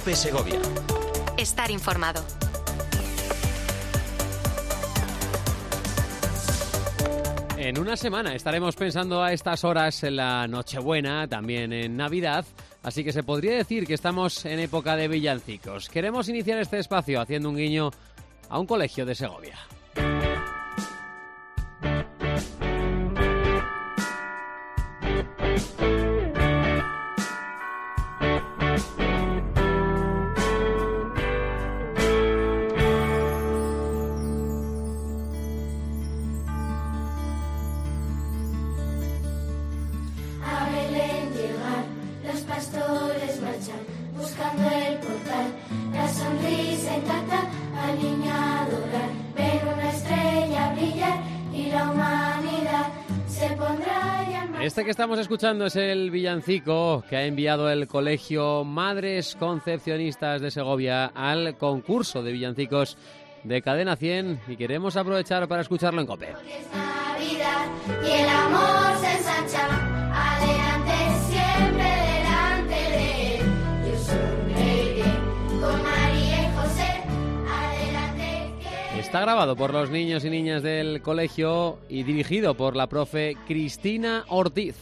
COPE Segovia. Estar informado. En una semana estaremos pensando a estas horas en la Nochebuena, también en Navidad, así que se podría decir que estamos en época de villancicos. Queremos iniciar este espacio haciendo un guiño a un colegio de Segovia. Este que estamos escuchando es el villancico que ha enviado el Colegio Madres Concepcionistas de Segovia al concurso de villancicos de Cadena 100 y queremos aprovechar para escucharlo en COPE. Es Navidad y el amor se ensancha, adelante siempre delante de él. Yo sonreiré con María y José, adelante que... Está grabado por los niños y niñas del colegio y dirigido por la profe Cristina Ortiz.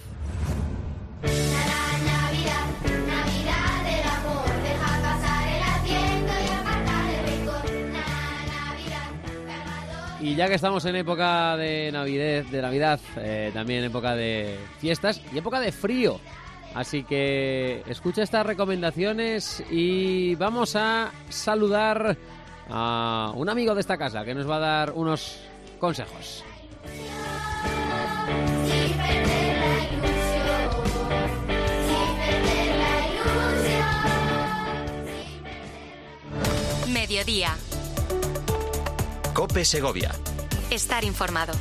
Y ya que estamos en época de Navidad, también época de fiestas y época de frío. Así que escucha estas recomendaciones y vamos a saludar a un amigo de esta casa que nos va a dar unos consejos. Mediodía. COPE Segovia. Estar informado.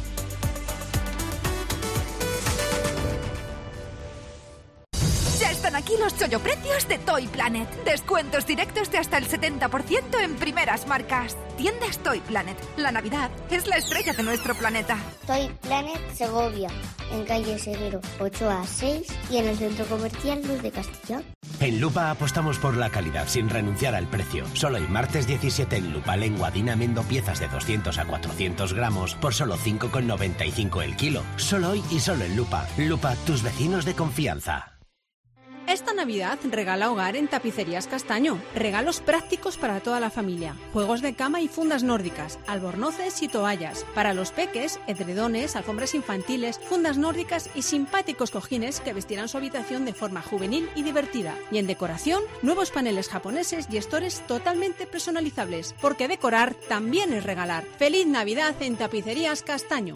Ya están aquí los cholloprecios de Toy Planet. Descuentos directos de hasta el 70% en primeras marcas. Tiendas Toy Planet. La Navidad es la estrella de nuestro planeta. Toy Planet Segovia, en calle Seguero 8A6 y en el centro comercial Luz de Castellón. En Lupa apostamos por la calidad sin renunciar al precio. Solo el martes 17 en Lupa Lenguadina Mendo piezas de 200 a 400 gramos por solo 5,95 el kilo. Solo hoy y solo en Lupa. Lupa, tus vecinos de confianza. Esta Navidad regala hogar en Tapicerías Castaño. Regalos prácticos para toda la familia. Juegos de cama y fundas nórdicas, albornoces y toallas. Para los peques, edredones, alfombras infantiles, fundas nórdicas y simpáticos cojines que vestirán su habitación de forma juvenil y divertida. Y en decoración, nuevos paneles japoneses y estores totalmente personalizables. Porque decorar también es regalar. ¡Feliz Navidad en Tapicerías Castaño!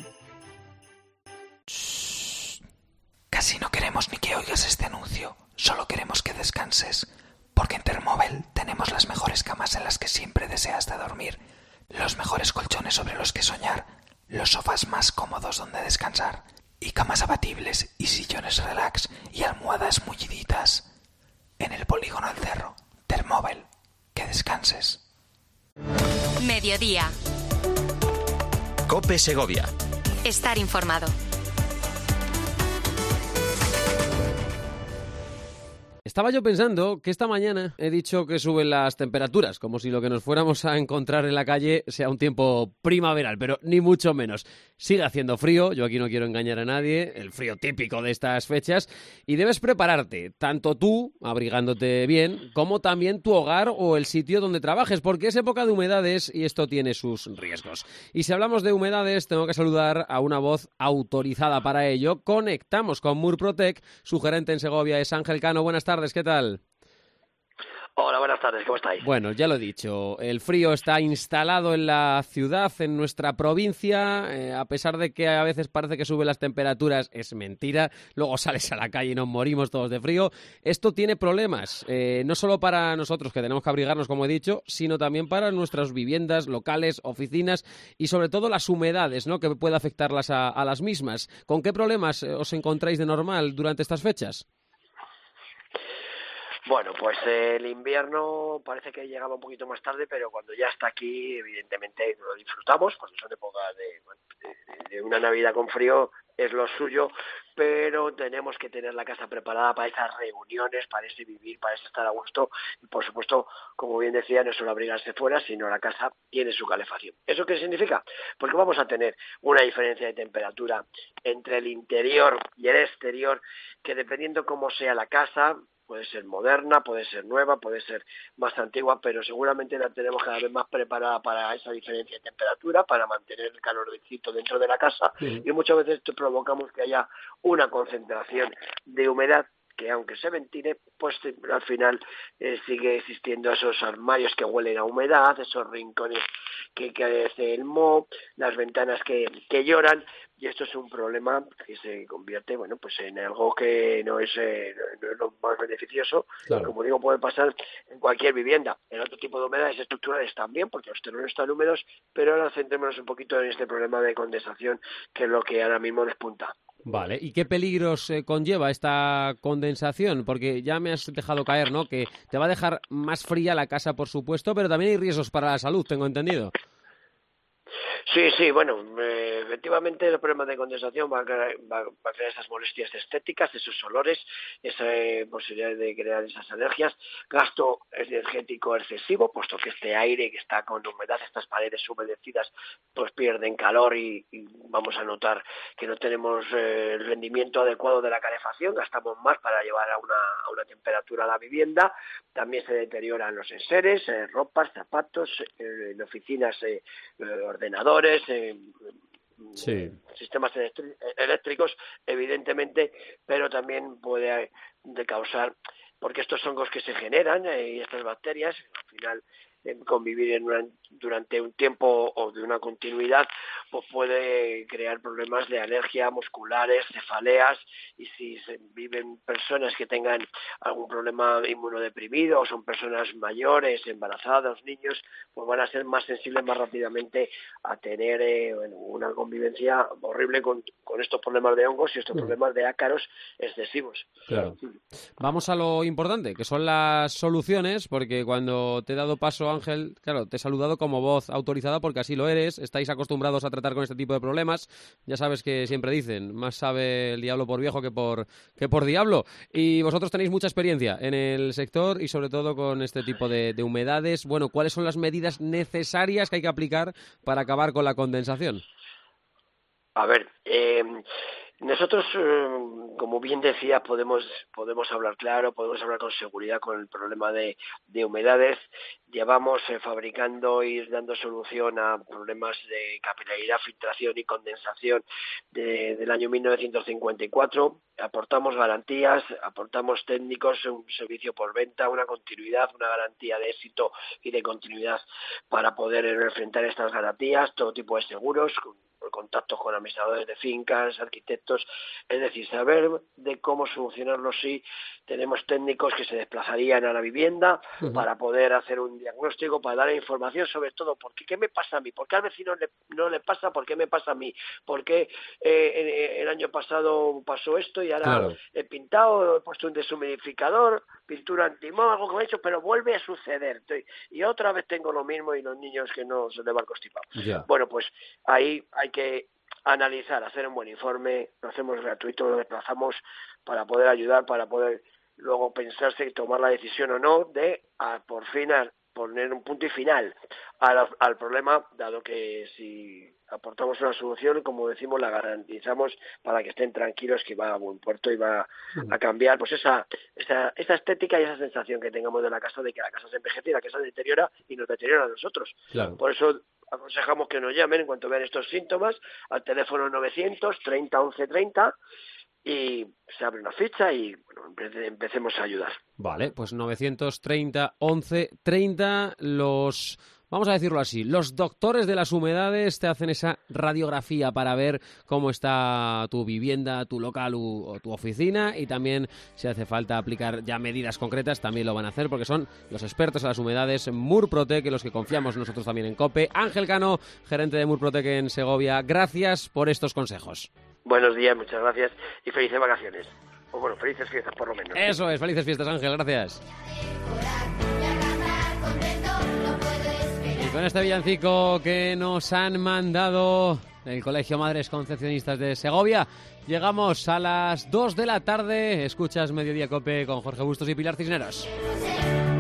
Shh. Casi no queremos ni que oigas este anuncio. Solo queremos que descanses, porque en Thermobel tenemos las mejores camas en las que siempre deseaste dormir, los mejores colchones sobre los que soñar, los sofás más cómodos donde descansar, y camas abatibles y sillones relax y almohadas mulliditas. En el polígono El Cerro, Thermobel, que descanses. Mediodía. COPE Segovia. Estar informado. Estaba yo pensando que esta mañana he dicho que suben las temperaturas, como si lo que nos fuéramos a encontrar en la calle sea un tiempo primaveral, pero ni mucho menos. Sigue haciendo frío, yo aquí no quiero engañar a nadie, el frío típico de estas fechas, y debes prepararte, tanto tú, abrigándote bien, como también tu hogar o el sitio donde trabajes, porque es época de humedades y esto tiene sus riesgos. Y si hablamos de humedades, tengo que saludar a una voz autorizada para ello. Conectamos con Murprotec, su gerente en Segovia es Ángel Cano. Buenas tardes. ¿Qué tal? Hola, buenas tardes, ¿cómo estáis? Bueno, ya lo he dicho, el frío está instalado en la ciudad, en nuestra provincia, a pesar de que a veces parece que suben las temperaturas, es mentira, luego sales a la calle y nos morimos todos de frío. Esto tiene problemas, no solo para nosotros que tenemos que abrigarnos, como he dicho, sino también para nuestras viviendas, locales, oficinas y sobre todo las humedades, ¿no?, que puede afectarlas a las mismas. ¿Con qué problemas os encontráis de normal durante estas fechas? Bueno, pues el invierno parece que llegaba un poquito más tarde, pero cuando ya está aquí, evidentemente lo disfrutamos, porque son épocas de una Navidad con frío, es lo suyo, pero tenemos que tener la casa preparada para esas reuniones, para ese vivir, para ese estar a gusto, y por supuesto, como bien decía, no solo abrigarse fuera, sino la casa tiene su calefacción. ¿Eso qué significa? Porque vamos a tener una diferencia de temperatura entre el interior y el exterior, que dependiendo cómo sea la casa, puede ser moderna, puede ser nueva, puede ser más antigua, pero seguramente la tenemos cada vez más preparada para esa diferencia de temperatura, para mantener el calorcito dentro de la casa, y muchas veces provocamos que haya una concentración de humedad que aunque se ventile, pues al final sigue existiendo esos armarios que huelen a humedad, esos rincones que carece el moho, las ventanas que lloran, y esto es un problema que se convierte, bueno, pues en algo que no es lo más beneficioso. Claro. Como digo, puede pasar en cualquier vivienda. En otro tipo de humedades estructurales también, porque los terrenos están húmedos, pero ahora centrémonos un poquito en este problema de condensación, que es lo que ahora mismo despunta. Vale, ¿y qué peligros conlleva esta condensación? Porque ya me has dejado caer, ¿no? Que te va a dejar más fría la casa, por supuesto, pero también hay riesgos para la salud, tengo entendido. Sí, bueno, efectivamente el problema de condensación va a crear esas molestias estéticas, esos olores, esa posibilidad de crear esas alergias, gasto energético excesivo, puesto que este aire que está con humedad, estas paredes humedecidas, pues pierden calor y vamos a notar que no tenemos el rendimiento adecuado de la calefacción, gastamos más para llevar a una temperatura a la vivienda, también se deterioran los enseres, ropas, zapatos, en oficinas, ordenadores, sistemas eléctricos, evidentemente, pero también puede causar, porque estos hongos que se generan y estas bacterias, al final convivir durante un tiempo o de una continuidad, pues puede crear problemas de alergia musculares, cefaleas, y si viven personas que tengan algún problema inmunodeprimido o son personas mayores, embarazadas, niños, pues van a ser más sensibles más rápidamente a tener una convivencia horrible con estos problemas de hongos y estos problemas de ácaros excesivos. Claro. Vamos a lo importante, que son las soluciones, porque cuando te he dado paso, Ángel, claro, te he saludado como voz autorizada porque así lo eres, estáis acostumbrados a tratar con este tipo de problemas, ya sabes que siempre dicen, más sabe el diablo por viejo que por diablo, y vosotros tenéis mucha experiencia en el sector y sobre todo con este tipo de humedades. Bueno, ¿cuáles son las medidas necesarias que hay que aplicar para acabar con la condensación? A ver, nosotros, como bien decía, podemos hablar claro, podemos hablar con seguridad con el problema de humedades. Llevamos fabricando y dando solución a problemas de capilaridad, filtración y condensación del año 1954. Aportamos garantías, aportamos técnicos, un servicio por venta, una continuidad, una garantía de éxito y de continuidad para poder enfrentar estas garantías, todo tipo de seguros, contactos con administradores de fincas, arquitectos, es decir, saber de cómo solucionarlo. Si tenemos técnicos que se desplazarían a la vivienda para poder hacer un diagnóstico, para dar información sobre todo, ¿qué me pasa a mí? ¿Por qué al vecino no le pasa? ¿Por qué me pasa a mí? ¿Por qué el año pasado pasó esto y ahora he pintado, he puesto un deshumidificador, pintura antimoho, algo que me he hecho, pero vuelve a suceder? Y otra vez tengo lo mismo y los niños que no se les va el constipado. Bueno, pues ahí hay que analizar, hacer un buen informe, lo hacemos gratuito, lo desplazamos para poder ayudar, para poder luego pensarse y tomar la decisión o no de por fin poner un punto y final al problema, dado que si aportamos una solución, como decimos, la garantizamos para que estén tranquilos que va a buen puerto y va a cambiar pues esa estética y esa sensación que tengamos de la casa, de que la casa se envejece y la casa se deteriora y nos deteriora a nosotros. Claro. Por eso aconsejamos que nos llamen en cuanto vean estos síntomas al teléfono 900 30 11 30 y se abre una ficha y bueno, empecemos a ayudar. Vale, pues 930 11 30, vamos a decirlo así, los doctores de las humedades te hacen esa radiografía para ver cómo está tu vivienda, tu local o tu oficina, y también si hace falta aplicar ya medidas concretas también lo van a hacer porque son los expertos en las humedades Murprotec, en los que confiamos nosotros también en COPE. Ángel Cano, gerente de Murprotec en Segovia, gracias por estos consejos. Buenos días, muchas gracias y felices vacaciones. Pues bueno, felices fiestas por lo menos. Eso es, felices fiestas, Ángel, gracias. Y con este villancico que nos han mandado del Colegio Madres Concepcionistas de Segovia, llegamos a las 2 de la tarde. Escuchas Mediodía Cope con Jorge Bustos y Pilar Cisneros.